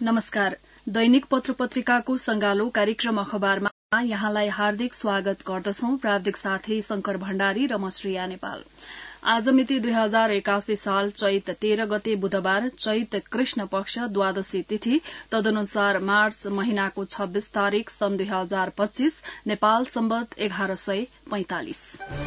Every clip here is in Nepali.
नमस्कार। दैनिक पत्र-पत्रिकाको संगालो कार्यक्रम अखबारमा यहाँलाई हार्दिक स्वागत गर्दछौं। प्राविधिक साथी शंकर भण्डारी र म श्रेया नेपाल। आज मिति 2081 साल चैत 13 गते बुधबार, चैत कृष्ण पक्ष द्वादशी तिथि, तदनुसार मार्च महिनाको 26 तारिक सन् 2025, नेपाल सम्वत 1145।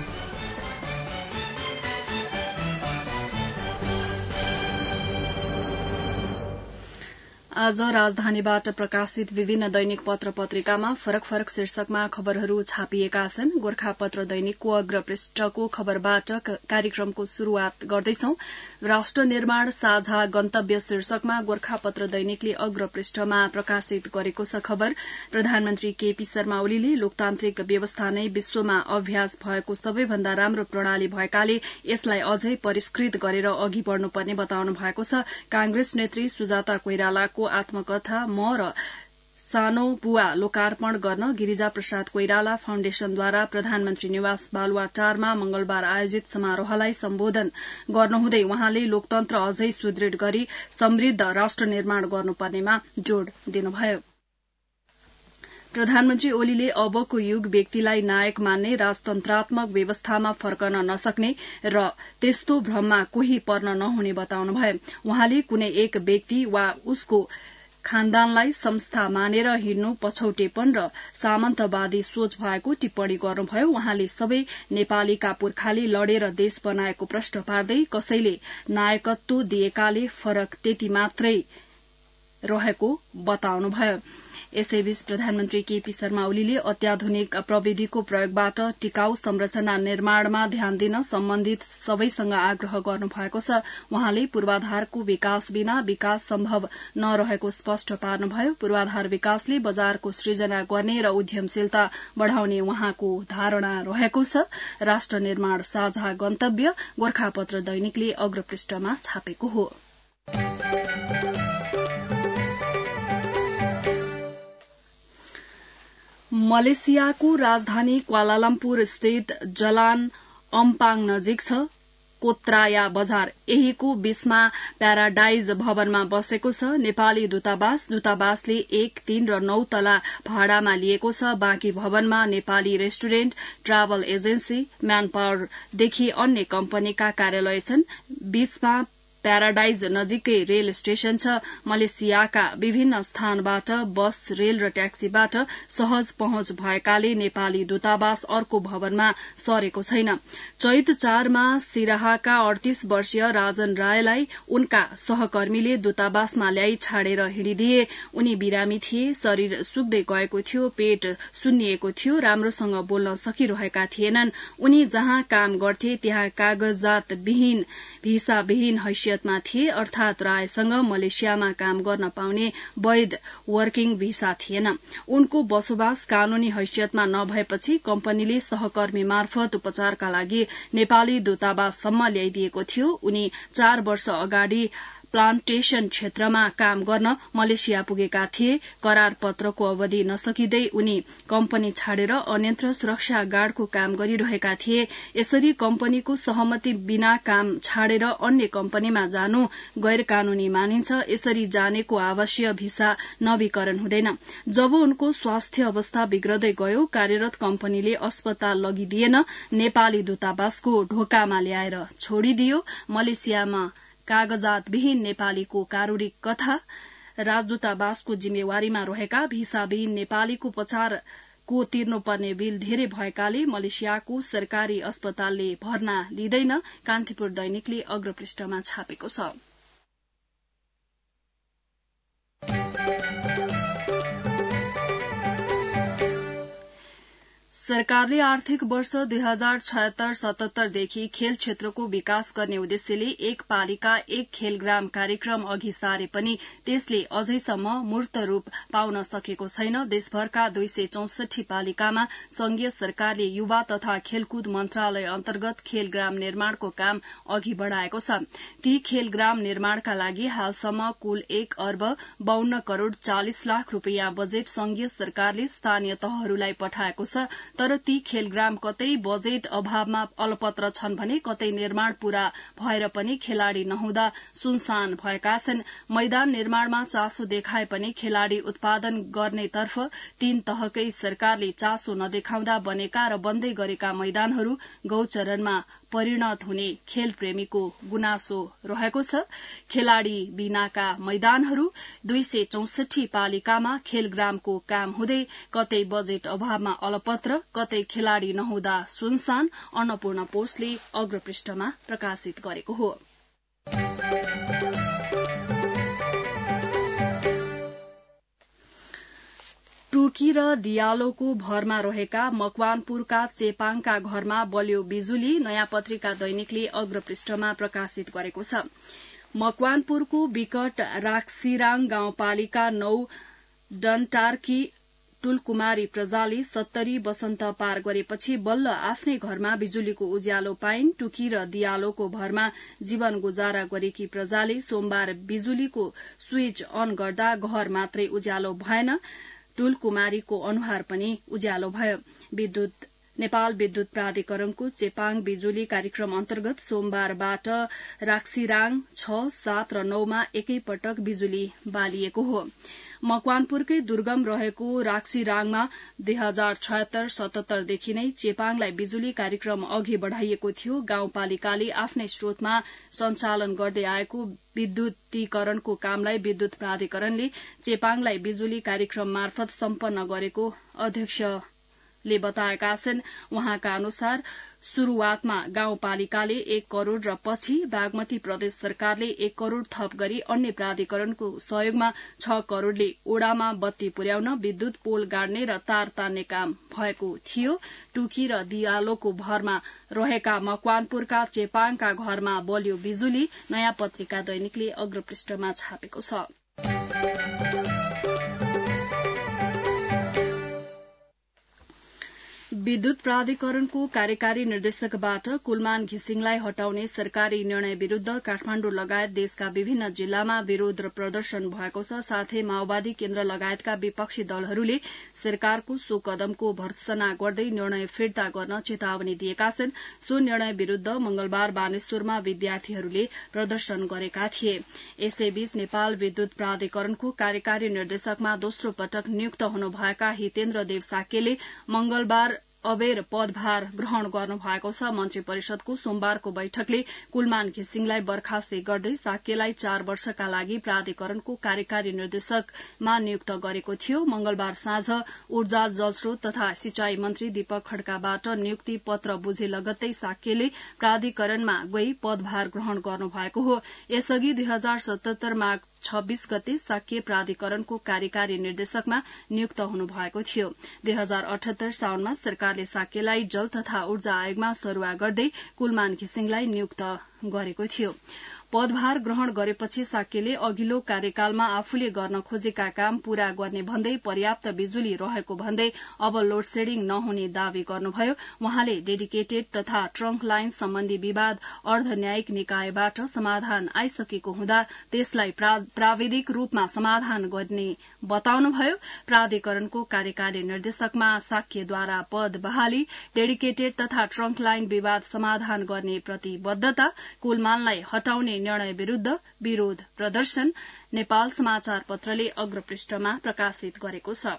आज राजधानीबाट प्रकाशित विभिन्न दैनिक पत्र पत्रिकामा फरक फरक शीर्षकमा खबरहरू छापिएका छन्। गोर्खापत्र दैनिकको अग्र पृष्ठको खबरबाट कार्यक्रमको शुरूआत गर्दैछौं। राष्ट्र निर्माण साझा गन्तव्य शीर्षकमा गोर्खापत्र दैनिकले अग्र पृष्ठमा प्रकाशित गरेको छ खबर। प्रधानमन्त्री केपी शर्मा ओलीले लोकतान्त्रिक व्यवस्था नै विश्वमा अभ्यास भएको सबैभन्दा राम्रो प्रणाली भएकाले यसलाई अझै परिष्कृत गरेर अघि बढ़नुपर्ने बताउनु भएको छ। कांग्रेस नेत्री सुजाता कोइरालाको आत्मकथा म र सानो बुवा लोकार्पण गर्न गिरिजा प्रसाद कोइराला फाउन्डेशनद्वारा प्रधानमन्त्री निवास बालुवाटारमा मंगलबार आयोजित समारोहलाई सम्बोधन गर्नुहुँदै वहाँले लोकतन्त्र अझै सुदृढ़ गरी समृद्ध राष्ट्र निर्माण गर्नुपर्नेमा जोड़ दिनुभयो। प्रधानमन्त्री ओलीले अबको युग व्यक्तिलाई नायक मान्ने, राजतन्त्रात्मक व्यवस्थामा फर्कन नसक्ने र त्यस्तो भ्रममा कोही पर्न नहुने बताउनुभयो। वहाँले कुनै एक व्यक्ति वा उसको खानदानलाई संस्था मानेर हिँड्नु पछौटेपन र सामन्तवादी सोच भएको टिप्पणी गर्नुभयो। वहाँले सबै नेपालीका पुर्खाले लडेर देश बनाएको प्रश्न पार्दै कसैले नायकत्व दिएकाले फरक त्यति मात्रै रहेको बताउनुभयो। यसैबीच प्रधानमन्त्री केपी शर्मा ओलीले अत्याधुनिक प्रविधिको प्रयोगबाट टिकाऊ संरचना निर्माणमा ध्यान दिन सम्बन्धित सबैसँग आग्रह गर्नुभएको छ। वहाँले पूर्वाधारको विकास बिना विकास सम्भव नरहेको स्पष्ट पार्नुभयो। पूर्वाधार विकासले बजारको सृजना गर्ने र उद्यमशीलता बढ़ाउने वहाँको धारणा रहेको छ। राष्ट्र निर्माण साझा गन्तव्य गोर्खापत्र दैनिकले अग्रपृष्ठमा छापेको हो। मलेसियाको राजधानी क्वालालम्पुर स्थित जलान अम्पाङ नजिक छ कोत्राया बजार। यहीको बीचमा प्याराडाइज भवनमा बसेको छ नेपाली दूतावासले 1, 3 र 9 तला भाडामा लिएको छ। बाँकी भवनमा Nepali restaurant, travel agency, man पावरदेखि अन्य कम्पनीका कार्यालय छन्। बीचमा प्याराडाइज नजिकै रेल स्टेशन छ। मलेसियाका विभिन्न स्थानबाट बस, रेल र ट्याक्सीबाट सहज पहुँच भएकाले नेपाली दूतावास अर्को भवनमा सरेको छैन। चैत 4 मा सिराहाका 38 वर्षीय राजन रायलाई उनका सहकर्मीले दूतावासमा ल्याई छाडेर हिँडिदिए। उनी बिरामी थिए, शरीर सुक्दै गएको थियो, पेट सुन्निएको थियो, राम्रोसँग बोल्न सकिरहेका थिएनन्। उनी जहाँ काम गर्थे त्यहाँ कागजात विहीन, भिसा विहीन हैसियतमा थिए, अर्थात रायसँग मलेसियामा काम गर्न पाउने वैध वर्किङ भिसा थिएन। उनको बसोबास कानूनी हैसियतमा नभएपछि कम्पनीले सहकर्मी मार्फत उपचारका लागि नेपाली दूतावाससम्म ल्याइदिएको थियो। उनी 4 वर्ष अगाडि प्लान्टेशन क्षेत्रमा काम गर्न मलेसिया पुगेका थिए। करार पत्रको अवधि नसकिँदै उनी कम्पनी छाडेर अन्यत्र सुरक्षा गार्डको काम गरिरहेका थिए। यसरी कम्पनीको सहमति बिना काम छाडेर अन्य कम्पनीमा जानु गैर कानूनी मानिन्छ। यसरी जानेको आवासीय भिसा नवीकरण हुँदैन। जब उनको स्वास्थ्य अवस्था बिग्रदै गयो, कार्यरत कम्पनीले अस्पताल लगिदिएन, नेपाली दूतावासको ढोकामा ल्याएर छोडिदियो। मलेसियामा कागजात विहीन नेपालीको कारूणिक कथा। राजदूतावासको जिम्मेवारीमा रहेका भिसाविहीन नेपालीको उपचारको तिर्नुपर्ने बिल धेरै भएकाले मलेसियाको सरकारी अस्पतालले भर्ना लिँदैन। कान्तिपुर दैनिकले अग्रपृष्ठमा छापेको छ। सरकारले आर्थिक वर्ष 2076-77 देखि खेल क्षेत्रको विकास गर्ने उद्देश्यले एक पालिका एक खेलग्राम कार्यक्रम अघि सारे पनि त्यसले अझैसम्म मूर्त रूप पाउन सकेको छैन। देशभरका 264 पालिकामा संघीय सरकारले युवा तथा खेलकुद मन्त्रालय अन्तर्गत खेलग्राम निर्माणको काम अघि बढ़ाएको छ। ती खेलग्राम निर्माणका लागि हालसम्म कुल 1 अर्ब 52 करोड़ 40 लाख रूपियाँ बजेट संघीय सरकारले स्थानीय तहहरूलाई पठाएको छ। तर ती खेलग्राम कतै बजेट अभावमा अलपत्र छन् भने कतै निर्माण पूरा भएर पनि खेलाड़ी नहुँदा सुनसान भएका छन्। मैदान निर्माणमा चासो देखाए पनि खेलाड़ी उत्पादन गर्नेतर्फ 3 तहकै सरकारले चासो नदेखाउँदा बनेका र बन्दै गरेका मैदानहरू गौचरणमा परिणत हुने खेल प्रेमीको गुनासो रहेको छ। खेलाड़ी बिनाका मैदानहरू 264 पालिकामा खेलग्रामको काम हुँदै कतै बजेट अभावमा अलपत्र कतै खेलाड़ी नहुँदा सुनसान अन्नपूर्ण पोस्टले अग्रपृष्ठमा प्रकाशित गरेको हो। टुकी र दियालोको भरमा रहेका मकवानपुरका चेपाङका घरमा बल्यो बिजुली नयाँ पत्रिका दैनिकले अग्रपृष्ठमा प्रकाशित गरेको छ। मकवानपुरको विकट राक्सिराङ गाउँपालिका 9 डन्टार्की टुलकुमारी प्रजाले 70 वसन्त पार गरेपछि बल्ल आफ्नै घरमा बिजुलीको उज्यालो पाइन्। टुकी र दियालोको भरमा जीवन गुजारा गरेकी प्रजाले सोमबार बिजुलीको स्विच अन गर्दा घर मात्रै उज्यालो भएन, टुलकुमारीको अनुहार पनि उज्यालो भयो। नेपाल विद्युत प्राधिकरणको चेपाङ बिजुली कार्यक्रम अन्तर्गत सोमबारबाट राक्सिराङ 6, 7 र 9 मा एकै पटक बिजुली बालिएको हो। मकवानपुरकै दुर्गम रहेको राक्सिराङमा 2076-77 देखि नै चेपाङलाई बिजुली कार्यक्रम अघि बढ़ाइएको थियो। गाउँपालिकाले आफ्नै स्रोतमा सञ्चालन गर्दै आएको विद्युतीकरणको कामलाई विद्युत प्राधिकरणले चेपाङलाई बिजुली कार्यक्रम मार्फत सम्पन्न गरेको अध्यक्षले बताएका छन्। उहाँका अनुसार शुरूआतमा गाउँपालिकाले 1 करोड़ र पछि बागमती प्रदेश सरकारले 1 करोड़ थप गरी अन्य प्राधिकरणको सहयोगमा 6 करोड़ले ओडामा बत्ती पुर्याउन विद्युत पोल गाड्ने र तार तान्ने काम भएको थियो। टुकी र दियालोको भरमा रहेका मकवानपुरका चेपाङका घरमा बल्यो बिजुली नयाँ पत्रिका दैनिकले अग्रपृष्ठमा छापेको छ। विद्युत प्राधिकरणको कार्यकारी निर्देशकबाट कुलमान घिसिङलाई हटाउने सरकारी निर्णय विरूद्ध काठमाण्डु लगायत देशका विभिन्न जिल्लामा विरोध र प्रदर्शन भएको छ। साथै माओवादी केन्द्र लगायतका विपक्षी दलहरूले सरकारको सो कदमको भर्त्सना गर्दै निर्णय फिर्ता गर्न चेतावनी दिएका छन्। सो निर्णय विरूद्ध मंगलबार बानेश्वरमा विद्यार्थीहरूले प्रदर्शन गरेका थिए। यसैबीच नेपाल विद्युत प्राधिकरणको कार्यकारी निर्देशकमा दोस्रो पटक नियुक्त हुनुभएका हितेन्द्र देव साक्यले मंगलबार अबेर पदभार ग्रहण गर्नु भएको छ। मन्त्री परिषदको सोमबारको बैठकले कुलमान घिसिङलाई बर्खास्त गर्दै साक्यलाई 4 वर्षका लागि प्राधिकरणको कार्यकारी निर्देशकमा नियुक्त गरेको थियो। मंगलबार साँझ ऊर्जा जलस्रोत तथा सिंचाई मन्त्री दीपक खड्काबाट नियुक्ति पत्र बुझे लगत्तै साक्यले प्राधिकरणमा गई पदभार ग्रहण गर्नु भएको हो। यसअघि 2077 माघ 26 गते साक्य प्राधिकरणको कार्यकारी निर्देशकमा नियुक्त हुनुभएको थियो। 2078 साउनमा सरकारले साक्यलाई जल तथा ऊर्जा आयोगमा सरुवा गर्दै कुलमान घिसिङलाई नियुक्त गरेको थियो। पदभार ग्रहण गरेपछि साक्यले अघिल्लो कार्यकालमा आफूले गर्न खोजेका काम पूरा गर्ने भन्दै पर्याप्त बिजुली रहेको भन्दै अब लोडसेडिङ नहुने दावी गर्नुभयो। उहाँले डेडिकेटेड तथा ट्रंक लाइन सम्बन्धी विवाद अर्धन्यायिक निकायबाट समाधान आइसकेको हुँदा त्यसलाई प्राविधिक रूपमा समाधान गर्ने बताउनुभयो। प्राधिकरणको कार्यकारी निर्देशकमा साक्यद्वारा पद बहाली, डेडिकेटेड तथा ट्रंक लाइन विवाद समाधान गर्ने प्रतिबद्धता, कुलमानलाई हटाउने निर्णय विरूद्ध विरोध प्रदर्शन नेपाल समाचार पत्रले अग्रपृष्ठमा प्रकाशित गरेको छ।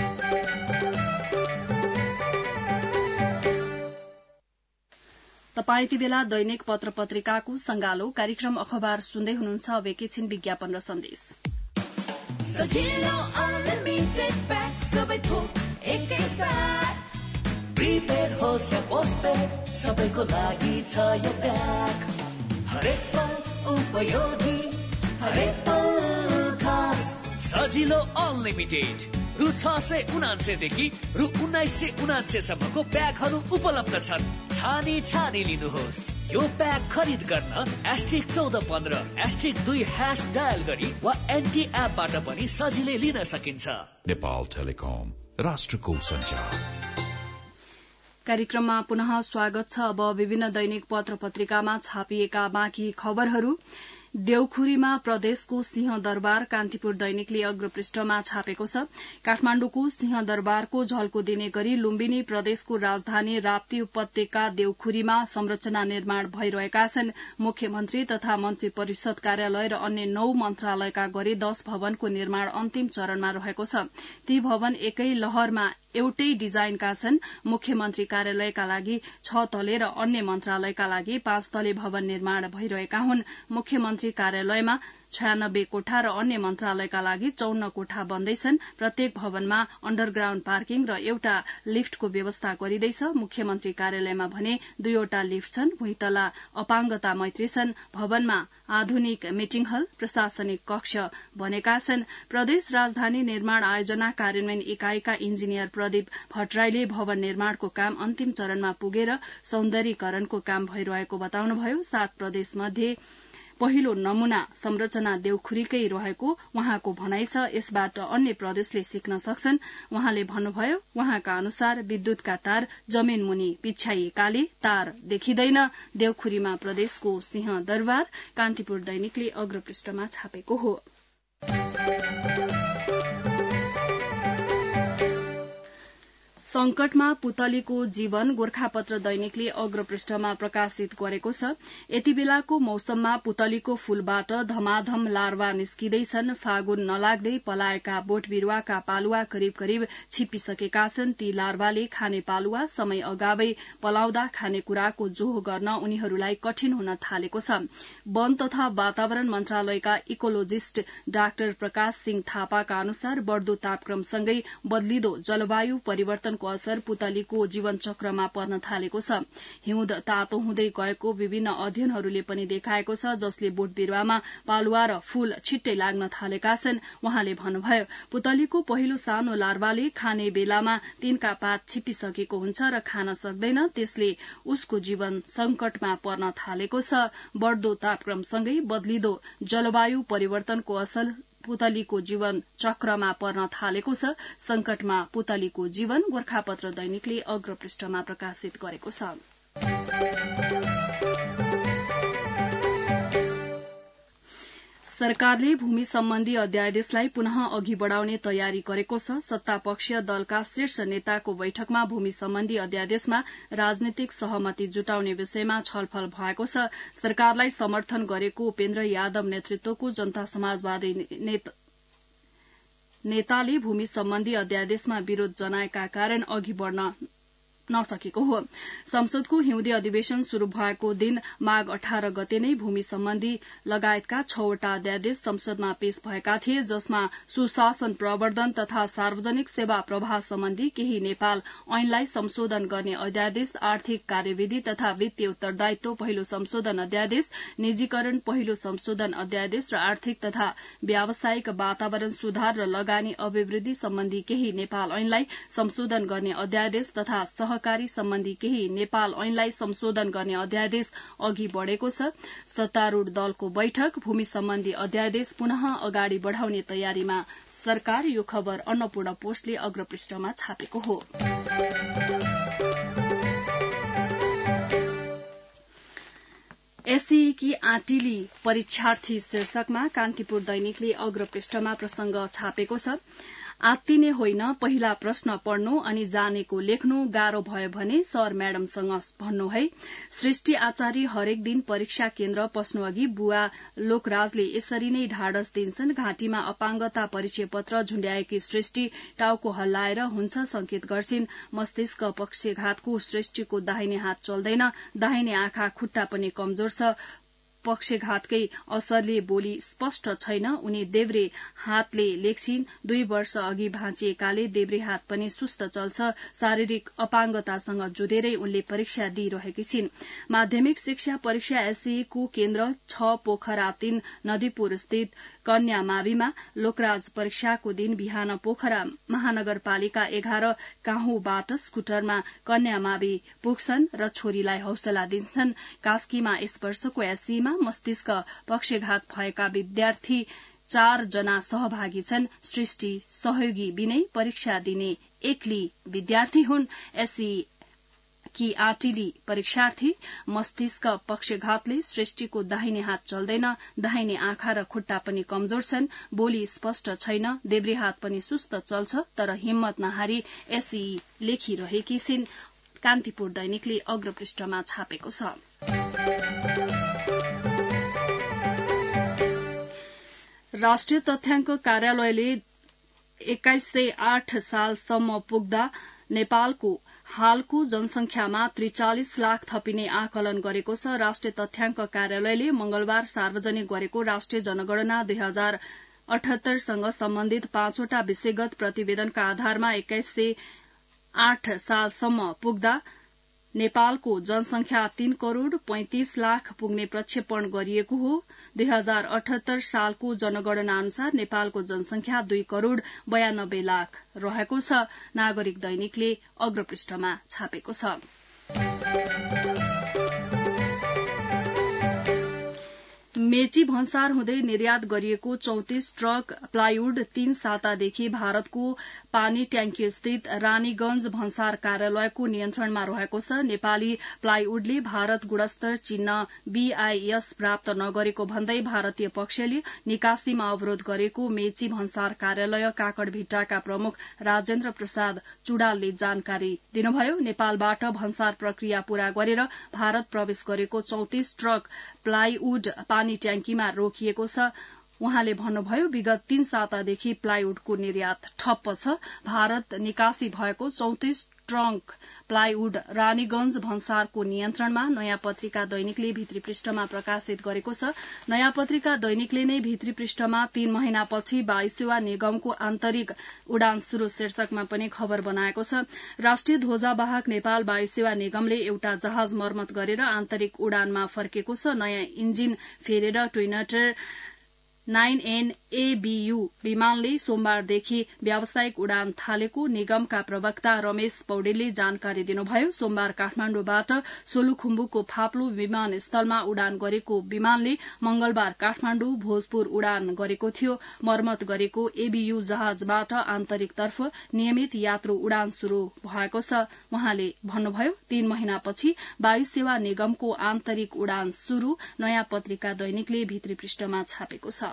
तपाईं यति बेला दैनिक पत्र पत्रिकाको संगालो कार्यक्रम अखबार सुन्दै हुनुहुन्छ। अब एकैछिन विज्ञापन र सन्देश। सजिलो अनलिमिटेड प्याक सबै थोक एकैसाथ, प्रिपेड होस् या पोस्टपेड सबैको लागि छ यो प्याक। हरेक पल उपयोगी, हरेक पल खास। सजिलो अनलिमिटेड रु 699 देखि रु 1999 सम्मको प्याकहरू उपलब्ध छन्। छानी लिनुहोस्। यो प्याक खरिद गर्न *1415 *2# डायल गरी वा एनटी एपबाट पनि सजिलै लिन सकिन्छ। नेपाल टेलिकम, राष्ट्रको सञ्चार। कार्यक्रममा पुनः स्वागत छ। अब विभिन्न दैनिक पत्र पत्रिकामा छापिएका बाँकी खबरहरू। देउखुरीमा प्रदेशको सिंहदरबार कान्तिपुर दैनिकले अग्रपृष्ठमा छापेको छ। काठमाण्डुको सिंहदरबारको झल्को दिने गरी लुम्बिनी प्रदेशको राजधानी राप्ती उपत्यका देउखुरीमा संरचना निर्माण भइरहेका छन्। मुख्यमन्त्री तथा मन्त्री परिषद कार्यालय र अन्य 9 मन्त्रालयका गरी 10 भवनको निर्माण अन्तिम चरणमा रहेको छ। ती भवन एकै लहरमा एउटै डिजाइनका छन्। मुख्यमन्त्री कार्यालयका लागि 6 तले र अन्य मन्त्रालयका लागि 5 तले भवन निर्माण भइरहेका हुन्। मुख्यमन्त्री कार्यालयमा 96 कोठा र अन्य मन्त्रालयका लागि 54 कोठा बन्दैछन्। प्रत्येक भवनमा अण्डरग्राउण्ड पार्किङ र एउटा लिफ्टको व्यवस्था गरिँदैछ। मुख्यमन्त्री कार्यालयमा भने 2 वटा लिफ्ट छन्। भुइँतला अपाङ्गता मैत्री छन्। भवनमा आधुनिक मिटिङ हल, प्रशासनिक कक्ष बनेका छन्। प्रदेश राजधानी निर्माण आयोजना कार्यान्वयन इकाइका इन्जिनियर प्रदीप भट्टराईले भवन निर्माणको काम अन्तिम चरणमा पुगेर सौन्दर्यीकरणको काम भइरहेको बताउनुभयो। 7 प्रदेश मध्ये पहिलो नमूना संरचना देउखुरीकै रहेको उहाँको भनाइ छ। यसबाट अन्य प्रदेशले सिक्न सक्छन्। उहाँले भन्नुभयो, उहाँका अनुसार विद्युतका तार जमीन मुनि पिछ्याइएकाले तार देखिँदैन। देउखुरीमा प्रदेशको सिंहदरबार कान्तिपुर दैनिकले अग्रपृष्ठमा छापेको हो। संकटमा पुतलीको जीवन गोर्खापत्र दैनिकले अग्रपृष्ठमा प्रकाशित गरेको छ। यति बेलाको मौसममा पुतलीको फूलबाट धमाधम लार्वा निस्किँदैछन्। फागुन नलाग्दै पलाएका बोट बिरूवाका पालुवा करिब करिब छिपिसकेका छन्। ती लार्वाले खाने पालुवा समय अगावै पलाउँदा खानेकुराको जोह गर्न उनीहरूलाई कठिन हुन थालेको छ। वन तथा वातावरण मन्त्रालयका इकोलोजिस्ट डाक्टर प्रकाश सिंह थापाका अनुसार बढ़दो तापक्रमसँगै बदलिदो जलवायु परिवर्तन को असर पुतलीको जीवन चक्रमा पर्न थालेको छ। हिउँद तातो हुँदै गएको विभिन्न अध्ययनहरूले पनि देखाएको छ, जसले बोट बिरूवामा पालुवा र फूल छिट्टै लाग्न थालेका छन्। उहाँले भन्नुभयो, पुतलीको पहिलो सानो लार्वाले खाने बेलामा तिनका पात छिपिसकेको हुन्छ र खान सक्दैन। त्यसले उसको जीवन संकटमा पर्न थालेको छ। बढ़दो तापक्रमसँगै बदलिदो जलवायु परिवर्तनको असर पुतलीको जीवन चक्रमा पर्न थालेको छ। संकटमा पुतलीको जीवन गोर्खापत्र दैनिकले अग्रपृष्ठमा प्रकाशित गरेको छ। सरकारले भूमि सम्बन्धी अध्यादेशलाई पुनः अघि बढ़ाउने तयारी गरेको छ। सत्तापक्षीय दलका शीर्ष नेताको बैठकमा भूमि सम्बन्धी अध्यादेशमा राजनीतिक सहमति जुटाउने विषयमा छलफल भएको छ। सरकारलाई समर्थन गरेको उपेन्द्र यादव नेतृत्वको जनता समाजवादी नेताले भूमि सम्बन्धी अध्यादेशमा विरोध जनाएका कारण अघि बढ़न नसकेको हो। संसदको हिउँदे अधिवेशन शुरू भएको दिन माघ 18 गते नै भूमि सम्बन्धी लगायतका 6 वटा अध्यादेश संसदमा पेश भएका थिए, जसमा सुशासन प्रवर्धन तथा सार्वजनिक सेवा प्रवाह सम्बन्धी केही नेपाल ऐनलाई संशोधन गर्ने अध्यादेश, आर्थिक कार्यविधि तथा वित्तीय उत्तरदायित्व पहिलो संशोधन अध्यादेश, निजीकरण पहिलो संशोधन अध्यादेश र आर्थिक तथा व्यावसायिक वातावरण सुधार र लगानी अभिवृद्धि सम्बन्धी केही नेपाल ऐनलाई संशोधन गर्ने अध्यादेश तथा सहकारी सम्बन्धी केही नेपाल ऐनलाई संशोधन गर्ने अध्यादेश अघि बढ़ेको छ। सत्तारूढ़ दलको बैठक भूमि सम्बन्धी अध्यादेश पुनः अगाडि बढ़ाउने तयारीमा सरकार। यो खबर अन्नपूर्ण पोस्टले अग्रपृष्ठमा छापेको हो। एससीई की आँटिली परीक्षार्थी शीर्षकमा कान्तिपुर दैनिकले अग्रपृष्ठमा प्रसंग छापेको छ। आत्तिने होइन, पहिला प्रश्न पढ्नु अनि जानेको लेख्नु, गाह्रो भयो भने सर म्याडमसँग भन्नु है। सृष्टि आचार्य हरेक दिन परीक्षा केन्द्र पस्नु अघि बुवा लोकराजले यसरी नै ढाडस दिन्छन्। घाँटीमा अपाङ्गता परिचय पत्र झुण्ड्याएकी सृष्टि टाउको हल्लाएर हुन्छ संकेत गर्छिन्। मस्तिष्क पक्षघातको सृष्टिको दाहिने हात चल्दैन, दाहिने आँखा खुट्टा पनि कमजोर छ। पक्षघातकै असरले बोली स्पष्ट छैन। उनी देब्रे हातले लेख्छिन्। 2 वर्ष अघि भाँचिएकाले देब्रे हात पनि सुस्त चल्छ। शारीरिक अपाङ्गतासँग जुधेरै उनले परीक्षा दिइरहेकी छिन्। माध्यमिक शिक्षा परीक्षा एससीई को केन्द्र 6 पोखरा 3 नदीपुर स्थित कन्या माविमा लोकराज परीक्षाको दिन बिहान पोखरा महानगरपालिका 11 काहुबाट स्कुटरमा कन्या मावि पुग्छन् र छोरीलाई हौसला दिन्छन्। कास्कीमा यस वर्षको एससीईमा मस्तिष्क पक्षघात भएका विद्यार्थी 4 जना सहभागी छन्। सृष्टि सहयोगी बिनै परीक्षा दिने एक्ली विद्यार्थी हुन्। एससीई कि आँटिली परीक्षार्थी मस्तिष्क पक्षघातले सृष्टिको दाहिने हात चल्दैन, दाहिने आँखा र खुट्टा पनि कमजोर छन्, बोली स्पष्ट छैन, देब्रे हात पनि सुस्त चल्छ, तर हिम्मत नहारी एसई लेखिरहेकी छिन्। कान्तिपुर दैनिकले अग्रपृष्ठमा छापेको छ। राष्ट्रिय तथ्याङ्क कार्यालयले 2108 सालसम्म पुग्दा नेपालको हालको जनसंख्यामा 43 लाख थपिने आकलन गरेको छ। राष्ट्रिय तथ्याङ्क कार्यालयले मंगलबार सार्वजनिक गरेको राष्ट्रिय जनगणना 2078 सँग सम्बन्धित 5 वटा विषयगत प्रतिवेदनका आधारमा 2108 सालसम्म पुग्दा नेपालको जनसंख्या 3 करोड़ 35 लाख पुग्ने प्रक्षेपण गरिएको हो। 2078 सालको जनगणना अनुसार नेपालको जनसंख्या 2 करोड़ 92 लाख रहेको छ। नागरिक दैनिकले अग्रपृष्ठमा छापेको छ। मेची भन्सार हुँदै निर्यात गरिएको 34 ट्रक प्लाइवुड 3 सातादेखि भारतको पानी ट्याङ्की स्थित रानीगंज भन्सार कार्यालयको नियन्त्रणमा रहेको छ। नेपाली प्लाइवुडले भारत गुणस्तर चिन्ह BIS प्राप्त नगरेको भन्दै भारतीय पक्षले निकासीमा अवरोध गरेको मेची भन्सार कार्यालय काकडभिट्टाका प्रमुख राजेन्द्र प्रसाद चुडालले जानकारी दिनुभयो। नेपालबाट भन्सार प्रक्रिया पूरा गरेर भारत प्रवेश गरेको 34 ट्रक प्लाइवुड पानी ट्याङ्कीमा रोकिएको छ। उहाँले भन्नुभयो, विगत 3 सातादेखि प्लाइवुडको निर्यात ठप्प छ। भारत निकासी भएको 34 ट्रक प्लाइवुड रानीगंज भन्सारको नियन्त्रणमा। नयाँ पत्रिका दैनिकले भित्री पृष्ठमा प्रकाशित गरेको छ। नयाँ पत्रिका दैनिकले नै भित्री पृष्ठमा 3 महिनापछि वायु सेवा निगमको आन्तरिक उडान शुरू शीर्षकमा पनि खबर बनाएको छ। राष्ट्रिय ध्वजावाहक नेपाल वायु सेवा निगमले एउटा जहाज मर्मत गरेर आन्तरिक उडानमा फर्केको छ। नयाँ इन्जिन फेरेर ट्विनटर 9N ABU विमानले सोमबारदेखि व्यावसायिक उडान थालेको निगमका प्रवक्ता रमेश पौडेलले जानकारी दिनुभयो। सोमबार काठमाण्डुबाट सोलुखुम्बुको फाप्लु विमानस्थलमा उडान गरेको विमानले मंगलबार काठमाण्डु भोजपुर उडान गरेको थियो। मर्मत गरेको ABU जहाजबाट आन्तरिकतर्फ नियमित यात्रु उडान शुरू भएको छ। उहाँले भन्नुभयो, 3 महिनापछि वायु सेवा निगमको आन्तरिक उडान शुरू। नयाँ पत्रिका दैनिकले भित्री पृष्ठमा छापेको छ।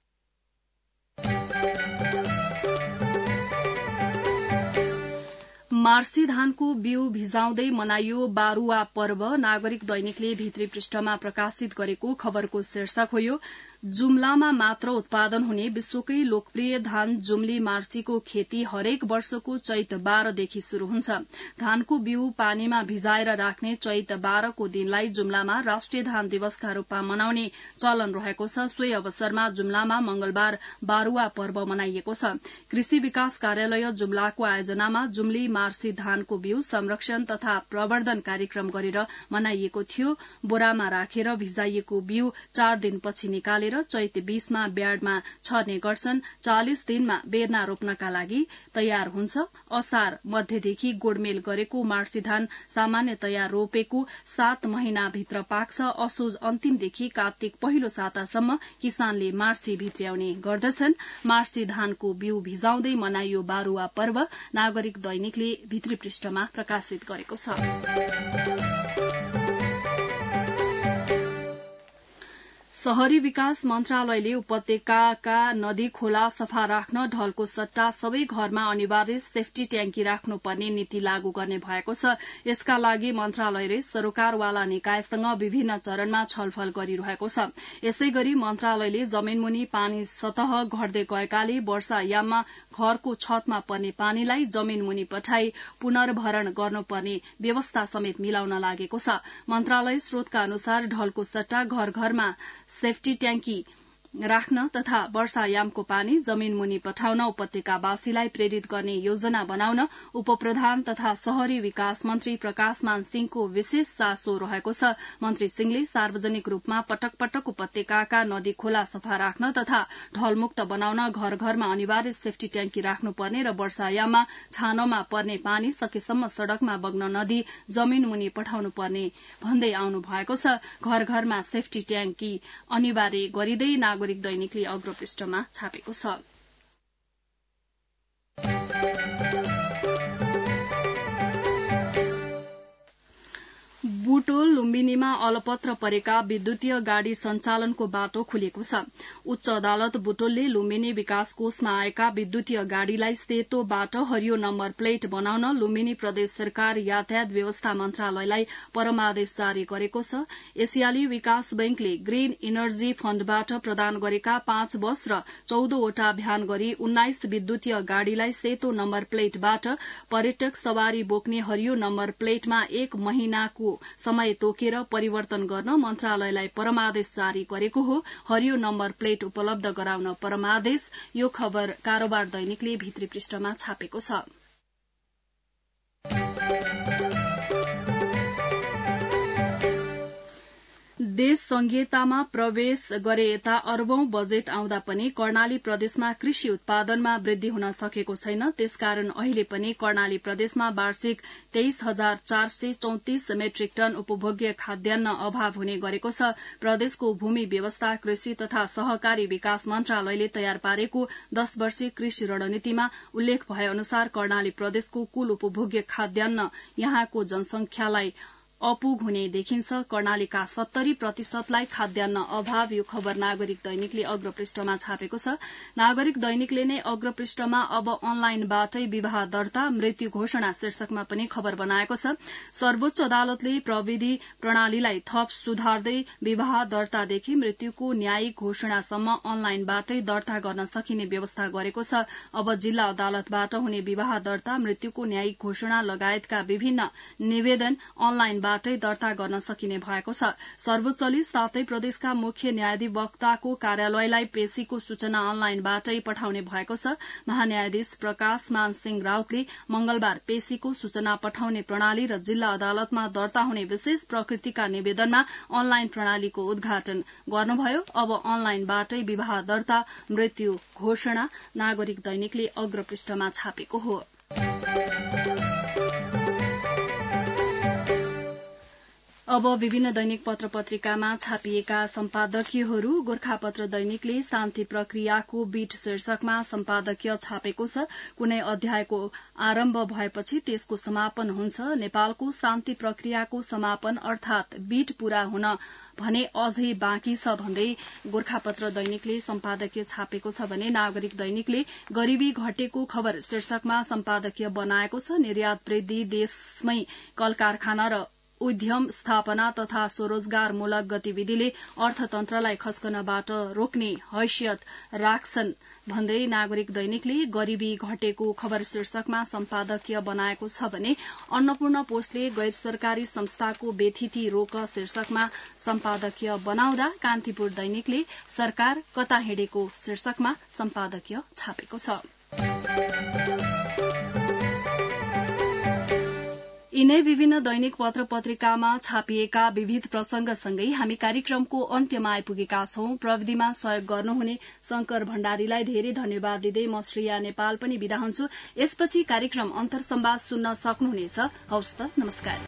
मार्सी धानको बिउ भिजाउँदै मनाइयो बारुवा पर्व। नागरिक दैनिकले भित्री पृष्ठमा प्रकाशित गरेको खबरको शीर्षक हो यो। जुम्लामा मात्र उत्पादन हुने विश्वकै लोकप्रिय धान जुम्ली मार्सीको खेती हरेक वर्षको चैत 12 देखि शुरू हुन्छ। धानको बिउ पानीमा भिजाएर राख्ने चैत 12 को दिनलाई जुम्लामा राष्ट्रिय धान दिवसका रूपमा मनाउने चलन रहेको छ। सोही अवसरमा जुम्लामा मंगलबार बारुवा पर्व मनाइएको छ। कृषि विकास कार्यालय जुम्लाको आयोजनामा जुम्ली मार्सी धानको बिउ संरक्षण तथा प्रवर्धन कार्यक्रम गरेर मनाइएको थियो। बोरामा राखेर भिजाइएको बिउ 4 दिनपछि निकाले चैत 20 मा ब्याडमा छर्ने गर्छन्। 40 दिनमा बेर्ना रोप्नका लागि तयार हुन्छ। असार मध्यदेखि गोडमेल गरेको मार्सी धान सामान्यतया रोपेको 7 महिनाभित्र पाक्छ। असोज अन्तिमदेखि कार्तिक पहिलो सातासम्म किसानले मार्सी भित्र्याउने गर्दछन्। मार्सी धानको बिउ भिजाउँदै मनाइयो बारुवा पर्व। नागरिक दैनिकले भित्री पृष्ठमा प्रकाशित गरेको छ। शहरी विकास मन्त्रालयले उपत्यकाका नदी खोला सफा राख्न ढलको सट्टा सबै घरमा अनिवार्य सेफ्टी ट्याङ्की राख्नुपर्ने नीति लागू गर्ने भएको छ। यसका लागि मन्त्रालयले सरोकारवाला निकायसँग विभिन्न चरणमा छलफल गरिरहेको छ। यसै गरी मन्त्रालयले जमीनमुनि पानी सतह घट्दै गएकाले वर्षायाममा घरको छतमा पर्ने पानीलाई जमीनमुनि पठाई पुनर्भरण गर्नुपर्ने व्यवस्था समेत मिलाउन लागेको छ। मन्त्रालय स्रोतका अनुसार ढलको सट्टा घर घरमा सेफ्टी ट्याङ्की राख्न तथा वर्षायामको पानी जमीनमुनि पठाउन उपत्यकावासीलाई प्रेरित गर्ने योजना बनाउन उपप्रधान तथा शहरी विकास मन्त्री प्रकाशमान सिंहको विशेष चासो रहेको छ। मन्त्री सिंहले सार्वजनिक रूपमा पटक पटक उपत्यकाका नदी खोला सफा राख्न तथा ढलमुक्त बनाउन घर घरमा अनिवार्य सेफ्टी ट्याङ्की राख्नुपर्ने र वर्षायाममा छानोमा पर्ने पानी सकेसम्म सड़कमा बग्न नदी जमीनमुनि पठाउनु पर्ने भन्दै आउनु भएको छ। घर घरमा सेफ्टी ट्याङ्की अनिवार्य गरिँदै नागरिक दैनिकले अग्रपृष्ठमा छापेको छ। बुटोल लुम्बिनीमा अलपत्र परेका विद्युतीय गाड़ी सञ्चालनको बाटो खुलेको छ। उच्च अदालत बुटोलले लुम्बिनी विकास कोषमा आएका विद्युतीय गाड़ीलाई सेतो बाटो हरियो नम्बर प्लेट बनाउन लुम्बिनी प्रदेश सरकार यातायात व्यवस्था मन्त्रालयलाई परमादेश जारी गरेको छ। एसियाली विकास बैंकले ग्रीन इनर्जी फण्डबाट प्रदान गरेका 5 बस र 14 वटा भ्यान गरी 19 विद्युतीय गाड़ीलाई सेतो नम्बर प्लेटबाट पर्यटक सवारी बोक्ने हरियो नम्बर प्लेटमा 1 महिनाको समय तोकेर परिवर्तन गर्न मन्त्रालयलाई परमादेश जारी गरेको हो। हरियो नम्बर प्लेट उपलब्ध गराउन परमादेश। यो खबर कारोबार दैनिकले भित्री पृष्ठमा छापेको छ। देश संघीयतामा प्रवेश गरे यता अरबौं बजेट आउँदा पनि कर्णाली प्रदेशमा कृषि उत्पादनमा वृद्धि हुन सकेको छैन। त्यसकारण अहिले पनि कर्णाली प्रदेशमा वार्षिक 23,434 मेट्रिक टन उपभोग्य खाद्यान्न अभाव हुने गरेको छ। प्रदेशको भूमि व्यवस्था कृषि तथा सहकारी विकास मन्त्रालयले तयार पारेको 10 वर्षीय कृषि रणनीतिमा उल्लेख भए अनुसार कर्णाली प्रदेशको कुल उपभोग्य खाद्यान्न यहाँको जनसंख्यालाई अपुग हुने देखिन्छ। कर्णालीका 70% खाद्यान्न अभाव। यो खबर नागरिक दैनिकले अग्रपृष्ठमा छापेको छ। नागरिक दैनिकले नै अग्रपृष्ठमा अब अनलाइनबाटै विवाह दर्ता मृत्यु घोषणा शीर्षकमा पनि खबर बनाएको छ। सर्वोच्च अदालतले प्रविधि प्रणालीलाई थप सुधार्दै विवाह दर्तादेखि मृत्युको न्यायिक घोषणासम्म अनलाइनबाटै दर्ता गर्न सकिने व्यवस्था गरेको छ। अब जिल्ला अदालतबाट हुने विवाह दर्ता मृत्युको न्यायिक घोषणा लगायतका विभिन्न निवेदन अनलाइन बाटै दर्ता गर्न सकिने भएको छ। सर्वोच्चले सातै प्रदेशका मुख्य न्यायाधिवक्ताको कार्यालयलाई पेशीको सूचना अनलाइनबाटै पठाउने भएको छ। महान्यायाधीश प्रकाश मान सिंह राउतले मंगलबार पेशीको सूचना पठाउने प्रणाली र जिल्ला अदालतमा दर्ता हुने विशेष प्रकृतिका निवेदनमा अनलाइन प्रणालीको उद्घाटन गर्नुभयो। अब अनलाइनबाटै विवाह दर्ता मृत्यु घोषणा नागरिक दैनिकले अग्रपृष्ठमा छापेको हो। अब विभिन्न दैनिक पत्र पत्रिकामा छापिएका सम्पादकीयहरू। गोर्खापत्र दैनिकले शान्ति प्रक्रियाको बीट शीर्षकमा सम्पादकीय छापेको छ। कुनै अध्यायको आरम्भ भएपछि त्यसको समापन हुन्छ। नेपालको शान्ति प्रक्रियाको समापन अर्थात बीट पूरा हुन भने अझै बाँकी छ भन्दै गोर्खापत्र दैनिकले सम्पादकीय छापेको छ भने नागरिक दैनिकले गरीबी घटेको खबर शीर्षकमा सम्पादकीय बनाएको छ। निर्यात वृद्धि, देशमै कल कारखाना र उद्यम स्थापना तथा स्वरोजगारमूलक गतिविधिले अर्थतन्त्रलाई खस्कनबाट रोक्ने हैसियत राख्छन् भन्दै नागरिक दैनिकले गरीबी घटेको खबर शीर्षकमा सम्पादकीय बनाएको छ भने अन्नपूर्ण पोस्टले गैर सरकारी संस्थाको बेथिति रोक शीर्षकमा सम्पादकीय बनाउँदा कान्तिपुर दैनिकले सरकार कता हिँडेको शीर्षकमा सम्पादकीय छापेको छ। यिनै विभिन्न दैनिक पत्र पत्रिकामा छापिएका विविध प्रसंगसँगै हामी कार्यक्रमको अन्त्यमा आइपुगेका छौं। प्रविधिमा सहयोग गर्नुहुने शंकर भण्डारीलाई धेरै धन्यवाद दिँदै म श्रेया नेपाल पनि बिदा हुन्छु। यसपछि कार्यक्रम अन्तर्संवाद सुन्न सक्नुहुनेछ। हवस् त, नमस्कार।